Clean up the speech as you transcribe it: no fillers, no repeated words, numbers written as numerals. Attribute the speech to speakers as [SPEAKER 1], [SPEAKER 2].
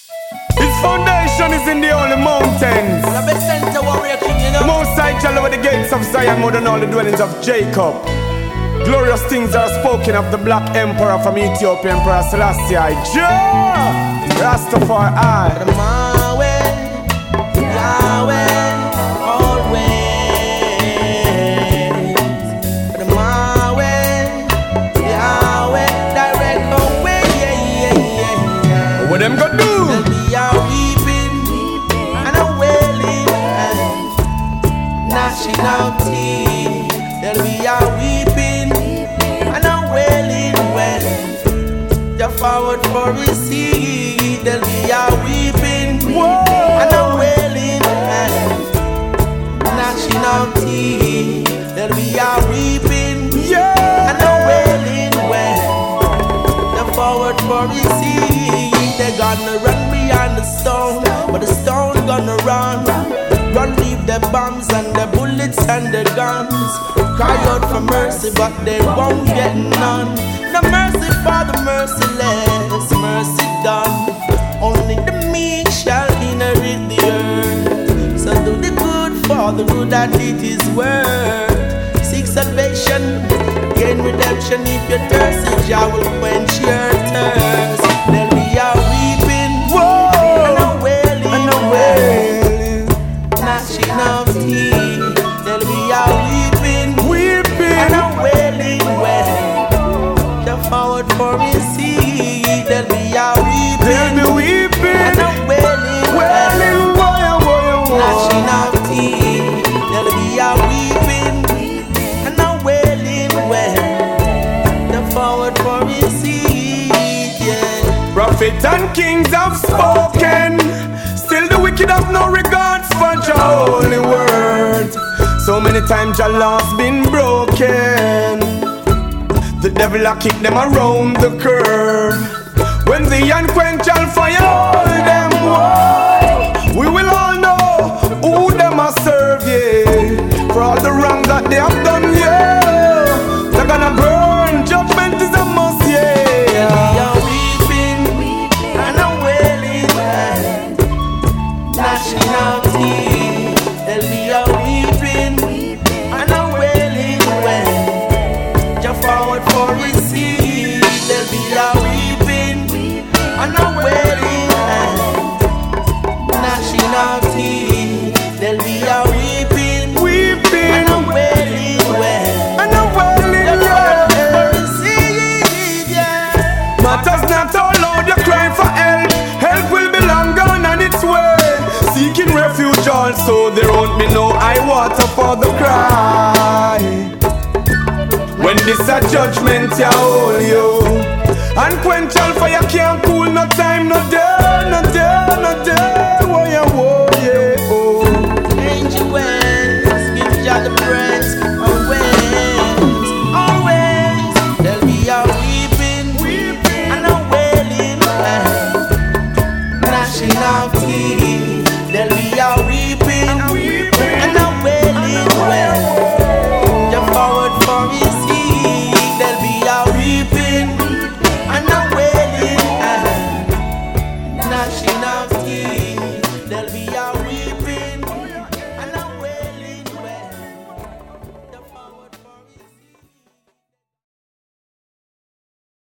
[SPEAKER 1] His foundation is in the holy mountains. The Most High shall over the gates of Zion, more than all the dwellings of Jacob. Glorious things are spoken of the black emperor from Ethiopia, Emperor Selassie. Jah Rastafari.
[SPEAKER 2] Yahweh, always. Yahweh, direct my way.
[SPEAKER 1] What them gonna do?
[SPEAKER 2] There'll be a weeping and a wailing and gnashing of teeth. There'll be a weeping and a wailing when you're forward for receipt. There'll be a weeping and a wailing and gnashing of teeth. There'll be a weeping and a wailing when you're forward for receipt. They're gonna run beyond the stone, but the stone gonna run. Run, leave the bombs and the bullets and the guns. Cry out for mercy, but they won't get none. No mercy for the merciless, mercy done. Only the meek shall inherit the earth. So do the good for the good that it is worth. Seek salvation, gain redemption. If you're thirsty, Jah will quench your thirst. There'll be a weeping and a wailing, gnashing of teeth. There'll be a weeping and a wailing when the forward for receipt. There'll be a weeping and a wailing gnashing of teeth. There'll be a weeping and a wailing when the forward for receipt. Yeah.
[SPEAKER 1] Prophets and kings have spoken, still the wicked have no regards for Jah holy word. So many times Jah law's been broken. The devil a kick them around the curve. When the unquenchable fire hold them, whoa, we will all know who them a serve, yeah. For all the wrong that they have done, yeah. They're gonna burn, judgment is a must, yeah.
[SPEAKER 2] Gnashing of teeth. There'll be a weeping and a wailing when you're forward for receipt. There'll be a weeping and a wailing and gnashing of teeth. There'll be a weeping and a wailing when you're forward for receipt. Yeah.
[SPEAKER 1] Matters not how loud you cry for help. Help will be long gone on its way. Seeking refuge also, there won't be no high water for the cry. When this a judgment ya hold you, unquenchable fire can't